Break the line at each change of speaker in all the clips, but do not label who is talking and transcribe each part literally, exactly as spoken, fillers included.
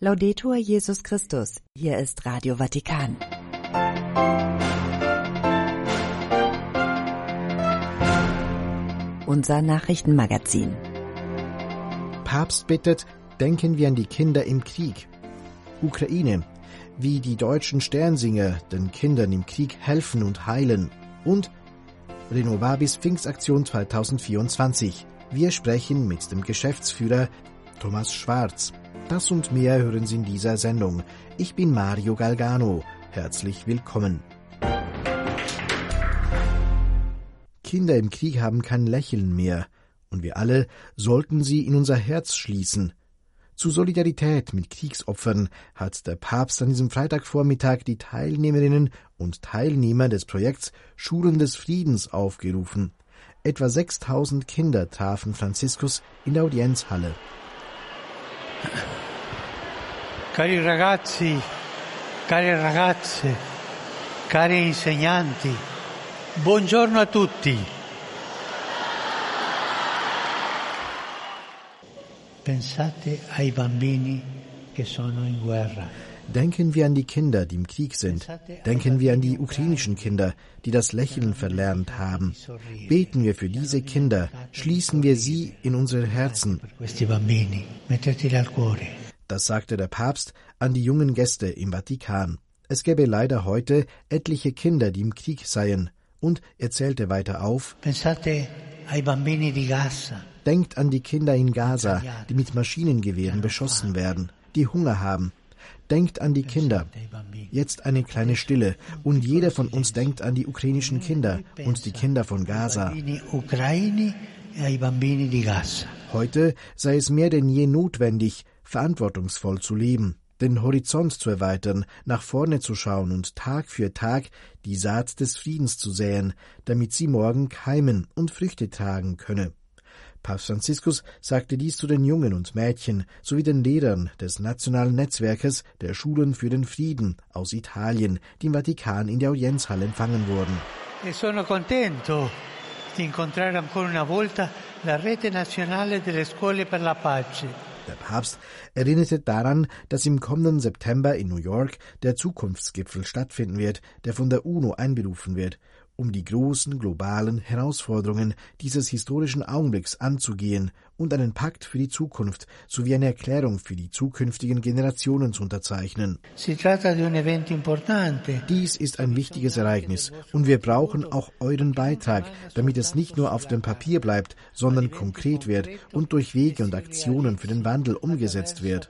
Laudetur Jesus Christus. Hier ist Radio Vatikan. Unser Nachrichtenmagazin.
Papst bittet, denken wir an die Kinder im Krieg. Ukraine. Wie die deutschen Sternsinger den Kindern im Krieg helfen und heilen. Und Renovabis Pfingstaktion zweitausendvierundzwanzig. Wir sprechen mit dem Geschäftsführer Thomas Schwarz. Das und mehr hören Sie in dieser Sendung. Ich bin Mario Galgano. Herzlich willkommen. Kinder im Krieg haben kein Lächeln mehr, und wir alle sollten sie in unser Herz schließen. Zur Solidarität mit Kriegsopfern hat der Papst an diesem Freitagvormittag die Teilnehmerinnen und Teilnehmer des Projekts Schulen des Friedens aufgerufen. Etwa sechstausend Kinder trafen Franziskus in der Audienzhalle.
Cari ragazzi, care ragazze, cari insegnanti, buongiorno a tutti. Pensate ai bambini che sono in guerra.
Denken wir an die Kinder, die im Krieg sind. Denken wir an die ukrainischen Kinder, die das Lächeln verlernt haben. Beten wir für diese Kinder, schließen wir sie in unsere Herzen. Das sagte der Papst an die jungen Gäste im Vatikan. Es gäbe leider heute etliche Kinder, die im Krieg seien. Und er zählte weiter auf:
Pensate ai bambini di Gaza.
Denkt an die Kinder in Gaza, die mit Maschinengewehren beschossen werden, die Hunger haben. Denkt an die Kinder. Jetzt eine kleine Stille, und jeder von uns denkt an die ukrainischen Kinder und die Kinder von Gaza. Heute sei es mehr denn je notwendig, verantwortungsvoll zu leben, den Horizont zu erweitern, nach vorne zu schauen und Tag für Tag die Saat des Friedens zu säen, damit sie morgen keimen und Früchte tragen könne. Papst Franziskus sagte dies zu den Jungen und Mädchen sowie den Lehrern des nationalen Netzwerkes der Schulen für den Frieden aus Italien, die im Vatikan in der Audienzhalle empfangen wurden.
E sono contento di incontrare ancora una volta la rete nazionale delle scuole per la pace.
Der Papst erinnerte daran, dass im kommenden September in New York der Zukunftsgipfel stattfinden wird, der von der UNO einberufen wird, um die großen globalen Herausforderungen dieses historischen Augenblicks anzugehen und einen Pakt für die Zukunft sowie eine Erklärung für die zukünftigen Generationen zu unterzeichnen. Dies ist ein wichtiges Ereignis, und wir brauchen auch euren Beitrag, damit es nicht nur auf dem Papier bleibt, sondern konkret wird und durch Wege und Aktionen für den Wandel umgesetzt wird.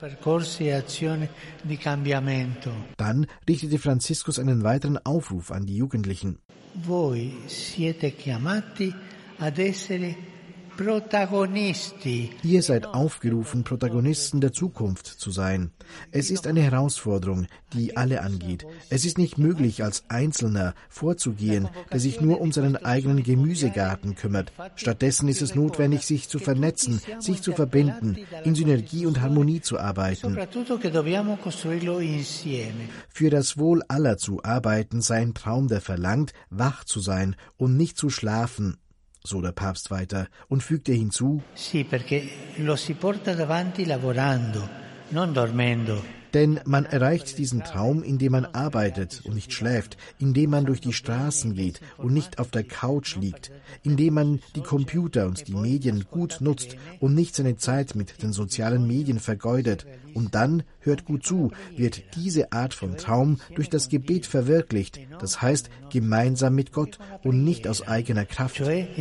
Dann richtete Franziskus einen weiteren Aufruf an die Jugendlichen.
Voi siete chiamati ad essere protagonisti.
Ihr seid aufgerufen, Protagonisten der Zukunft zu sein. Es ist eine Herausforderung, die alle angeht. Es ist nicht möglich, als Einzelner vorzugehen, der sich nur um seinen eigenen Gemüsegarten kümmert. Stattdessen ist es notwendig, sich zu vernetzen, sich zu verbinden, in Synergie und Harmonie zu arbeiten. Für das Wohl aller zu arbeiten sei ein Traum, der verlangt, wach zu sein und nicht zu schlafen, so der Papst weiter, und fügte hinzu:
Sì, perché lo si porta davanti lavorando, non dormendo.
Denn man erreicht diesen Traum, indem man arbeitet und nicht schläft, indem man durch die Straßen geht und nicht auf der Couch liegt, indem man die Computer und die Medien gut nutzt und nicht seine Zeit mit den sozialen Medien vergeudet. Und dann, hört gut zu, wird diese Art von Traum durch das Gebet verwirklicht, das heißt gemeinsam mit Gott und nicht aus eigener Kraft.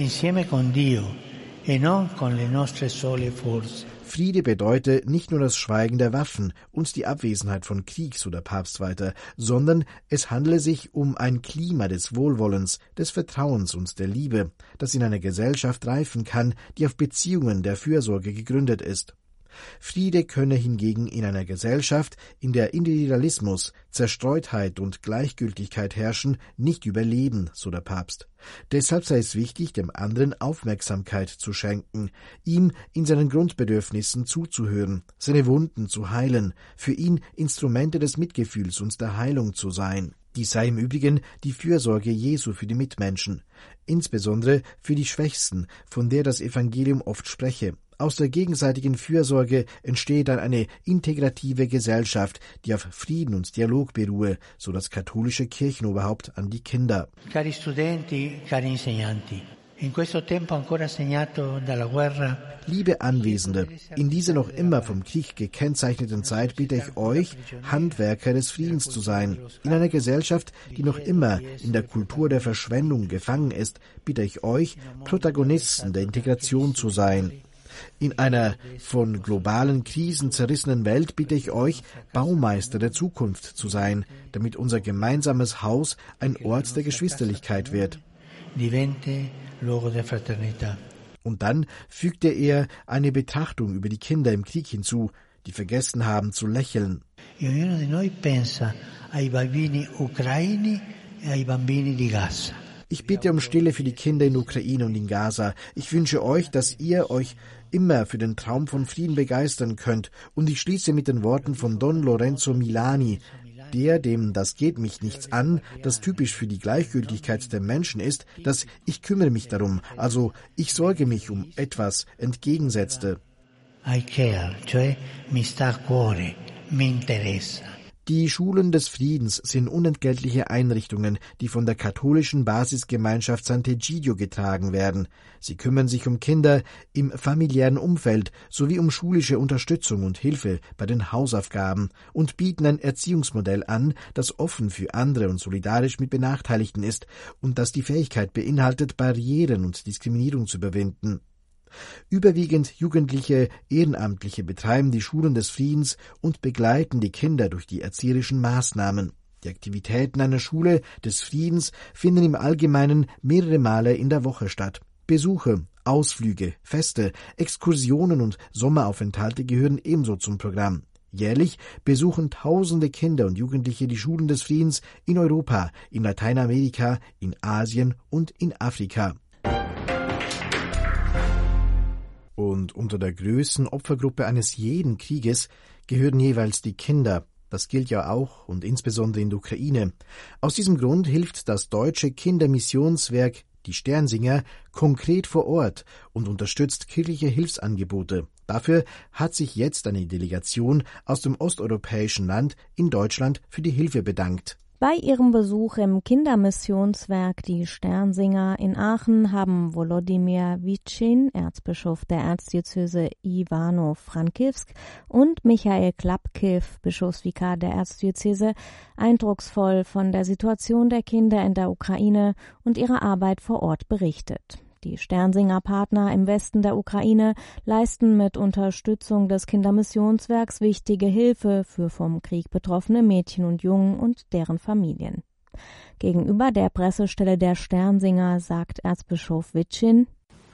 Friede bedeutet nicht nur das Schweigen der Waffen und die Abwesenheit von Krieg, so der Papst weiter, sondern es handele sich um ein Klima des Wohlwollens, des Vertrauens und der Liebe, das in einer Gesellschaft reifen kann, die auf Beziehungen der Fürsorge gegründet ist. Friede könne hingegen in einer Gesellschaft, in der Individualismus, Zerstreutheit und Gleichgültigkeit herrschen, nicht überleben, so der Papst. Deshalb sei es wichtig, dem anderen Aufmerksamkeit zu schenken, ihm in seinen Grundbedürfnissen zuzuhören, seine Wunden zu heilen, für ihn Instrumente des Mitgefühls und der Heilung zu sein. Dies sei im Übrigen die Fürsorge Jesu für die Mitmenschen, insbesondere für die Schwächsten, von der das Evangelium oft spreche, Aus der gegenseitigen Fürsorge entstehe dann eine integrative Gesellschaft, die auf Frieden und Dialog beruhe, so das katholische Kirchenoberhaupt an die Kinder.
Cari studenti, cari insegnanti, in questo tempo ancora segnato dalla guerra.
Liebe Anwesende, in dieser noch immer vom Krieg gekennzeichneten Zeit bitte ich euch, Handwerker des Friedens zu sein. In einer Gesellschaft, die noch immer in der Kultur der Verschwendung gefangen ist, bitte ich euch, Protagonisten der Integration zu sein. In einer von globalen Krisen zerrissenen Welt bitte ich euch, Baumeister der Zukunft zu sein, damit unser gemeinsames Haus ein Ort der Geschwisterlichkeit wird. Und dann fügte er eine Betrachtung über die Kinder im Krieg hinzu, die vergessen haben zu lächeln.
Ognuno di noi pensa ai bambini ucraini e ai bambini di Gaza.
Ich bitte um Stille für die Kinder in Ukraine und in Gaza. Ich wünsche euch, dass ihr euch immer für den Traum von Frieden begeistern könnt. Und ich schließe mit den Worten von Don Lorenzo Milani, der, dem das geht mich nichts an, das typisch für die Gleichgültigkeit der Menschen ist, dass ich kümmere mich darum, also ich sorge mich um etwas, entgegensetzte.
I care, cioè mi sta a cuore, mi interessa.
Die Schulen des Friedens sind unentgeltliche Einrichtungen, die von der katholischen Basisgemeinschaft Sant'Egidio getragen werden. Sie kümmern sich um Kinder im familiären Umfeld sowie um schulische Unterstützung und Hilfe bei den Hausaufgaben und bieten ein Erziehungsmodell an, das offen für andere und solidarisch mit Benachteiligten ist und das die Fähigkeit beinhaltet, Barrieren und Diskriminierung zu überwinden. Überwiegend jugendliche Ehrenamtliche betreiben die Schulen des Friedens und begleiten die Kinder durch die erzieherischen Maßnahmen. Die Aktivitäten einer Schule des Friedens finden im Allgemeinen mehrere Male in der Woche statt. Besuche, Ausflüge, Feste, Exkursionen und Sommeraufenthalte gehören ebenso zum Programm. Jährlich besuchen tausende Kinder und Jugendliche die Schulen des Friedens in Europa, in Lateinamerika, in Asien und in Afrika. Und unter der größten Opfergruppe eines jeden Krieges gehören jeweils die Kinder. Das gilt ja auch und insbesondere in der Ukraine. Aus diesem Grund hilft das deutsche Kindermissionswerk Die Sternsinger konkret vor Ort und unterstützt kirchliche Hilfsangebote. Dafür hat sich jetzt eine Delegation aus dem osteuropäischen Land in Deutschland für die Hilfe bedankt.
Bei ihrem Besuch im Kindermissionswerk Die Sternsinger in Aachen haben Volodymyr Witschin, Erzbischof der Erzdiözese Ivano-Frankivsk, und Michael Klapkiv, Bischofsvikar der Erzdiözese, eindrucksvoll von der Situation der Kinder in der Ukraine und ihrer Arbeit vor Ort berichtet. Die Sternsinger-Partner im Westen der Ukraine leisten mit Unterstützung des Kindermissionswerks wichtige Hilfe für vom Krieg betroffene Mädchen und Jungen und deren Familien. Gegenüber der Pressestelle der Sternsinger sagt Erzbischof Witschin: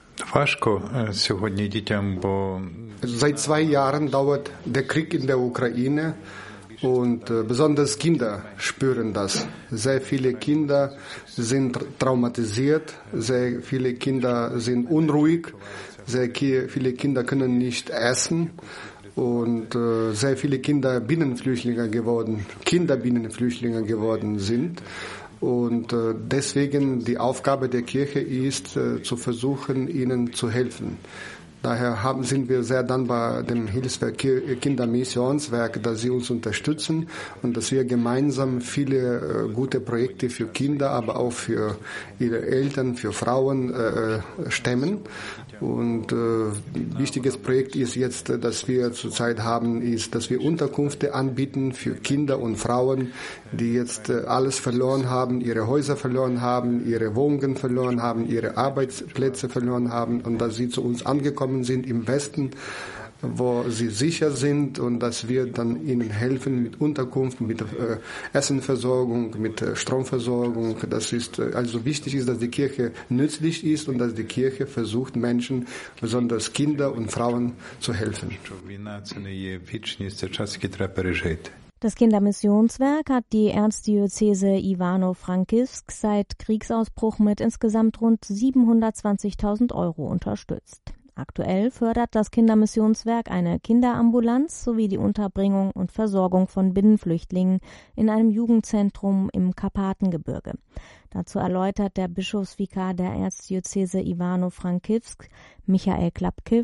Seit zwei Jahren dauert der Krieg in der Ukraine. Und äh, besonders Kinder spüren das. Sehr viele Kinder sind traumatisiert, sehr viele Kinder sind unruhig, sehr viele Kinder können nicht essen und äh, sehr viele Kinder Binnenflüchtlinge geworden, Kinder Binnenflüchtlinge geworden sind. Und äh, deswegen die Aufgabe der Kirche ist, äh, zu versuchen, ihnen zu helfen. Daher haben, sind wir sehr dankbar dem Hilfswerk Kindermissionswerk, dass sie uns unterstützen und dass wir gemeinsam viele äh, gute Projekte für Kinder, aber auch für ihre Eltern, für Frauen äh, stemmen. Und äh, wichtiges Projekt ist jetzt, das wir zurzeit haben, ist, dass wir Unterkünfte anbieten für Kinder und Frauen, die jetzt äh, alles verloren haben, ihre Häuser verloren haben, ihre Wohnungen verloren haben, ihre Arbeitsplätze verloren haben und dass sie zu uns angekommen sind im Westen, wo sie sicher sind und dass wir dann ihnen helfen mit Unterkunft, mit äh, Essenversorgung, mit äh, Stromversorgung. Das ist äh, also wichtig ist, dass die Kirche nützlich ist und dass die Kirche versucht, Menschen, besonders Kinder und Frauen, zu helfen.
Das Kindermissionswerk hat die Erzdiözese Ivano-Frankivsk seit Kriegsausbruch mit insgesamt rund siebenhundertzwanzigtausend Euro unterstützt. Aktuell fördert das Kindermissionswerk eine Kinderambulanz sowie die Unterbringung und Versorgung von Binnenflüchtlingen in einem Jugendzentrum im Karpatengebirge. Dazu erläutert der Bischofsvikar der Erzdiözese Ivano-Frankivsk, Michael Klapkiv: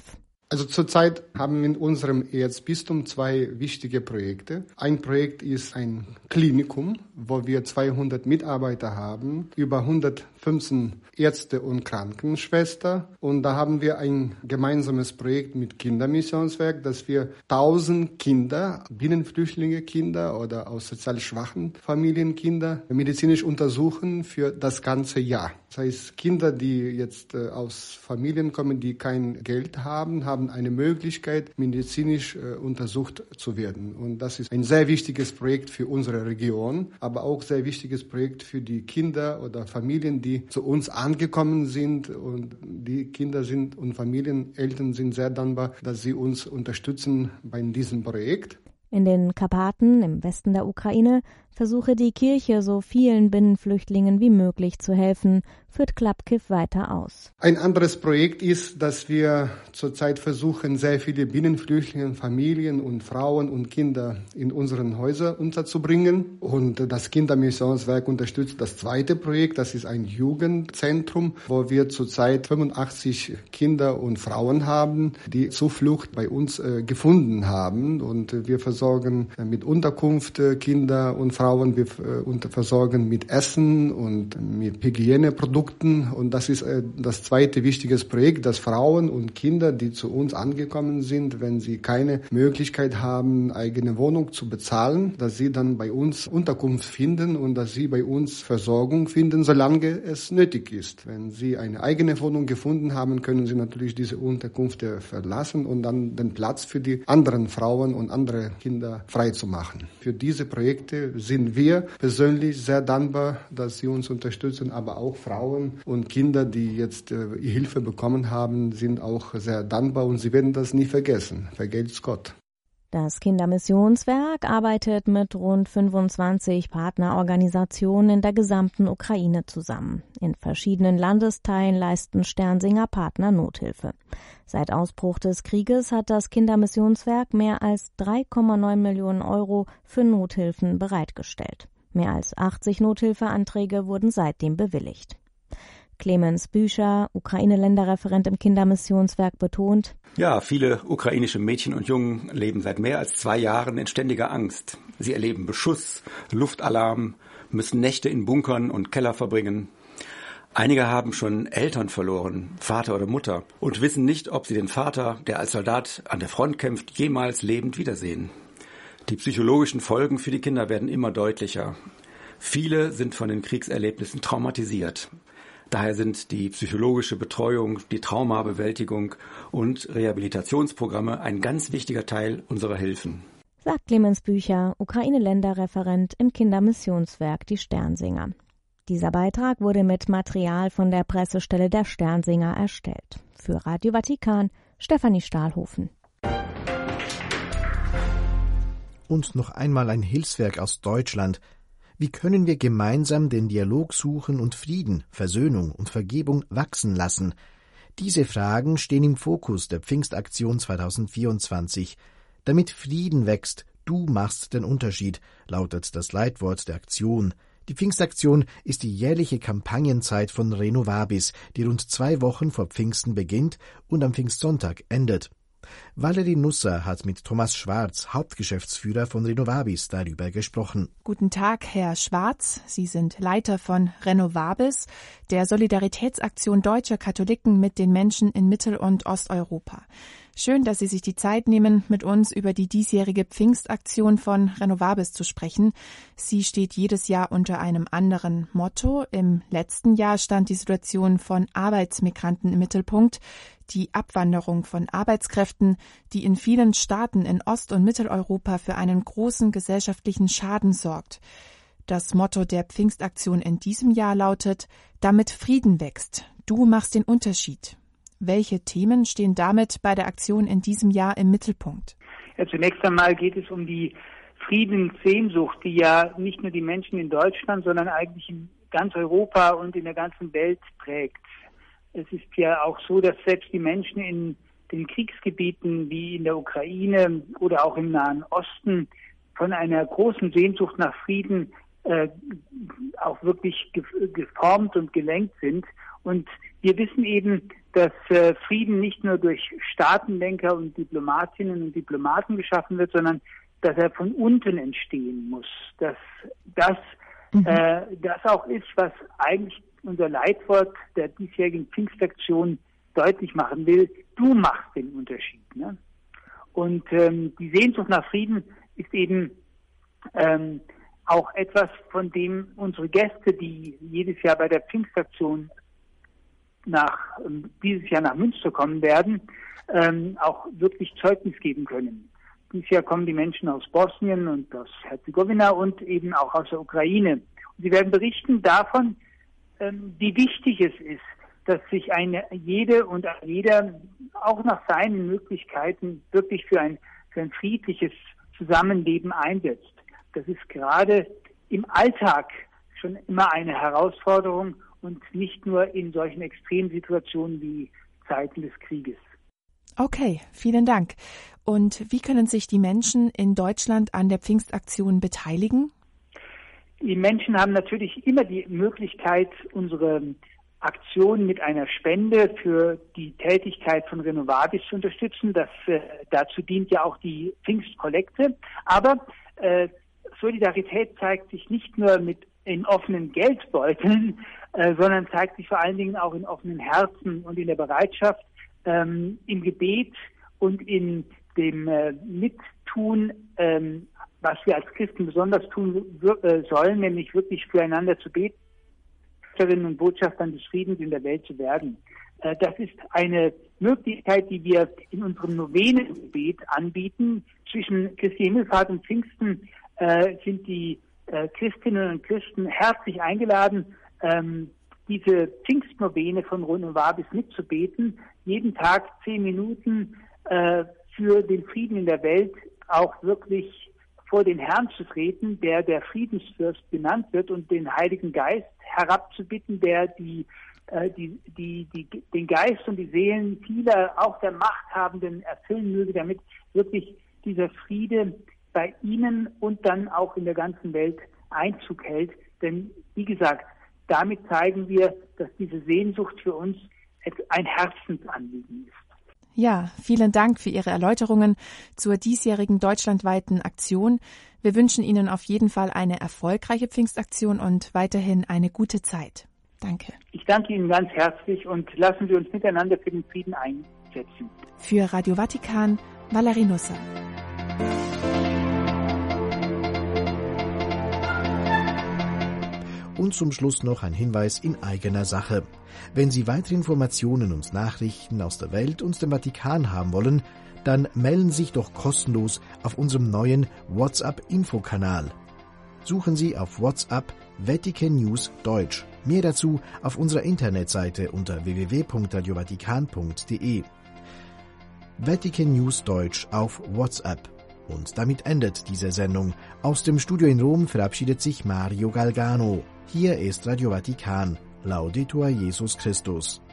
Also zurzeit haben wir in unserem Erzbistum zwei wichtige Projekte. Ein Projekt ist ein Klinikum, wo wir zweihundert Mitarbeiter haben, über hundertfünfzehn Ärzte und Krankenschwestern. Und da haben wir ein gemeinsames Projekt mit Kindermissionswerk, dass wir tausend Kinder, Binnenflüchtlinge Kinder oder aus sozial schwachen Familien Kinder, medizinisch untersuchen für das ganze Jahr. Das heißt, Kinder, die jetzt äh, aus Familien kommen, die kein Geld haben, haben eine Möglichkeit, medizinisch äh, untersucht zu werden. Und das ist ein sehr wichtiges Projekt für unsere Region, aber auch sehr wichtiges Projekt für die Kinder oder Familien, die zu uns angekommen sind. Und die Kinder sind und Familieneltern sind sehr dankbar, dass sie uns unterstützen bei diesem Projekt.
In den Karpaten im Westen der Ukraine versuche die Kirche, so vielen Binnenflüchtlingen wie möglich zu helfen, führt Klapkiv weiter aus.
Ein anderes Projekt ist, dass wir zurzeit versuchen, sehr viele Binnenflüchtlinge, Familien und Frauen und Kinder in unseren Häusern unterzubringen. Und das Kindermissionswerk unterstützt das zweite Projekt, das ist ein Jugendzentrum, wo wir zurzeit fünfundachtzig Kinder und Frauen haben, die Zuflucht bei uns äh, gefunden haben. Und wir versorgen mit Unterkunft äh, Kinder und Frauen. Wir äh, versorgen mit Essen und mit Hygieneprodukten. Und das ist äh, das zweite wichtiges Projekt, dass Frauen und Kinder, die zu uns angekommen sind, wenn sie keine Möglichkeit haben, eigene Wohnung zu bezahlen, dass sie dann bei uns Unterkunft finden und dass sie bei uns Versorgung finden, solange es nötig ist. Wenn sie eine eigene Wohnung gefunden haben, können sie natürlich diese Unterkunft verlassen und dann den Platz für die anderen Frauen und andere Kinder freizumachen. Für diese Projekte sind wir persönlich sehr dankbar, dass sie uns unterstützen, aber auch Frauen und Kinder, die jetzt äh, Hilfe bekommen haben, sind auch sehr dankbar und sie werden das nie vergessen. Vergelt's Gott.
Das Kindermissionswerk arbeitet mit rund fünfundzwanzig Partnerorganisationen in der gesamten Ukraine zusammen. In verschiedenen Landesteilen leisten Sternsinger Partner Nothilfe. Seit Ausbruch des Krieges hat das Kindermissionswerk mehr als drei Komma neun Millionen Euro für Nothilfen bereitgestellt. Mehr als achtzig Nothilfeanträge wurden seitdem bewilligt. Clemens Bücher, Ukraine-Länderreferent im Kindermissionswerk, betont:
Ja, viele ukrainische Mädchen und Jungen leben seit mehr als zwei Jahren in ständiger Angst. Sie erleben Beschuss, Luftalarm, müssen Nächte in Bunkern und Keller verbringen. Einige haben schon Eltern verloren, Vater oder Mutter, und wissen nicht, ob sie den Vater, der als Soldat an der Front kämpft, jemals lebend wiedersehen. Die psychologischen Folgen für die Kinder werden immer deutlicher. Viele sind von den Kriegserlebnissen traumatisiert. Daher sind die psychologische Betreuung, die Traumabewältigung und Rehabilitationsprogramme ein ganz wichtiger Teil unserer Hilfen.
Sagt Clemens Bücher, Ukraine-Länderreferent im Kindermissionswerk Die Sternsinger. Dieser Beitrag wurde mit Material von der Pressestelle der Sternsinger erstellt. Für Radio Vatikan, Stefanie Stahlhofen.
Und noch einmal ein Hilfswerk aus Deutschland. Wie können wir gemeinsam den Dialog suchen und Frieden, Versöhnung und Vergebung wachsen lassen? Diese Fragen stehen im Fokus der Pfingstaktion zweitausendvierundzwanzig. Damit Frieden wächst, du machst den Unterschied, lautet das Leitwort der Aktion. Die Pfingstaktion ist die jährliche Kampagnenzeit von Renovabis, die rund zwei Wochen vor Pfingsten beginnt und am Pfingstsonntag endet. Valerie Nusser hat mit Thomas Schwarz, Hauptgeschäftsführer von Renovabis, darüber gesprochen.
Guten Tag, Herr Schwarz. Sie sind Leiter von Renovabis, der Solidaritätsaktion deutscher Katholiken mit den Menschen in Mittel- und Osteuropa. Schön, dass Sie sich die Zeit nehmen, mit uns über die diesjährige Pfingstaktion von Renovabis zu sprechen. Sie steht jedes Jahr unter einem anderen Motto. Im letzten Jahr stand die Situation von Arbeitsmigranten im Mittelpunkt, die Abwanderung von Arbeitskräften, die in vielen Staaten in Ost- und Mitteleuropa für einen großen gesellschaftlichen Schaden sorgt. Das Motto der Pfingstaktion in diesem Jahr lautet: Damit Frieden wächst. Du machst den Unterschied. Welche Themen stehen damit bei der Aktion in diesem Jahr im Mittelpunkt?
Ja, zunächst einmal geht es um die Friedenssehnsucht, die ja nicht nur die Menschen in Deutschland, sondern eigentlich in ganz Europa und in der ganzen Welt prägt. Es ist ja auch so, dass selbst die Menschen in den Kriegsgebieten wie in der Ukraine oder auch im Nahen Osten von einer großen Sehnsucht nach Frieden äh, auch wirklich ge- geformt und gelenkt sind. Und wir wissen eben, dass äh, Frieden nicht nur durch Staatenlenker und Diplomatinnen und Diplomaten geschaffen wird, sondern dass er von unten entstehen muss. Dass das, mhm. äh, das auch ist, was eigentlich unser Leitwort der diesjährigen Pfingstaktion deutlich machen will. Du machst den Unterschied. Ne? Und ähm, die Sehnsucht nach Frieden ist eben ähm, auch etwas, von dem unsere Gäste, die jedes Jahr bei der Pfingstaktion nach ähm, dieses Jahr nach Münster kommen werden, ähm, auch wirklich Zeugnis geben können. Dieses Jahr kommen die Menschen aus Bosnien und aus Herzegowina und eben auch aus der Ukraine. Und sie werden berichten davon, ähm, wie wichtig es ist, dass sich eine jede und jeder auch nach seinen Möglichkeiten wirklich für ein, für ein friedliches Zusammenleben einsetzt. Das ist gerade im Alltag schon immer eine Herausforderung und nicht nur in solchen Extremsituationen wie Zeiten des Krieges.
Okay, vielen Dank. Und wie können sich die Menschen in Deutschland an der Pfingstaktion beteiligen?
Die Menschen haben natürlich immer die Möglichkeit, unsere Aktion mit einer Spende für die Tätigkeit von Renovabis zu unterstützen. Das, äh, dazu dient ja auch die Pfingstkollekte. Aber äh, Solidarität zeigt sich nicht nur mit in offenen Geldbeuteln, äh, sondern zeigt sich vor allen Dingen auch in offenen Herzen und in der Bereitschaft, ähm, im Gebet und in dem äh, Mittun, ähm, was wir als Christen besonders tun äh, sollen, nämlich wirklich füreinander zu beten, Botschafterinnen und Botschaftern des Friedens in der Welt zu werden. Äh, das ist eine Möglichkeit, die wir in unserem Novenengebet anbieten. Zwischen Christi Himmelfahrt und Pfingsten äh, sind die äh, Christinnen und Christen herzlich eingeladen, ähm, diese Pfingstnovene von Renovabis mitzubeten, jeden Tag zehn Minuten äh, für den Frieden in der Welt auch wirklich vor den Herrn zu treten, der der Friedensfürst genannt wird, und den Heiligen Geist herabzubitten, der die, äh, die, die, die, den Geist und die Seelen vieler, auch der Machthabenden, erfüllen möge, damit wirklich dieser Friede bei ihnen und dann auch in der ganzen Welt Einzug hält. Denn, wie gesagt, damit zeigen wir, dass diese Sehnsucht für uns ein Herzensanliegen ist.
Ja, vielen Dank für Ihre Erläuterungen zur diesjährigen deutschlandweiten Aktion. Wir wünschen Ihnen auf jeden Fall eine erfolgreiche Pfingstaktion und weiterhin eine gute Zeit. Danke.
Ich danke Ihnen ganz herzlich und lassen wir uns miteinander für den Frieden einsetzen.
Für Radio Vatikan, Valerie Nusser.
Und zum Schluss noch ein Hinweis in eigener Sache. Wenn Sie weitere Informationen und Nachrichten aus der Welt und dem Vatikan haben wollen, dann melden Sie sich doch kostenlos auf unserem neuen WhatsApp-Infokanal. Suchen Sie auf WhatsApp Vatican News Deutsch. Mehr dazu auf unserer Internetseite unter w w w punkt radio vatikan punkt d e. Vatican News Deutsch auf WhatsApp. Und damit endet diese Sendung. Aus dem Studio in Rom verabschiedet sich Mario Galgano. Hier ist Radio Vatikan. Laudetur Jesus Christus.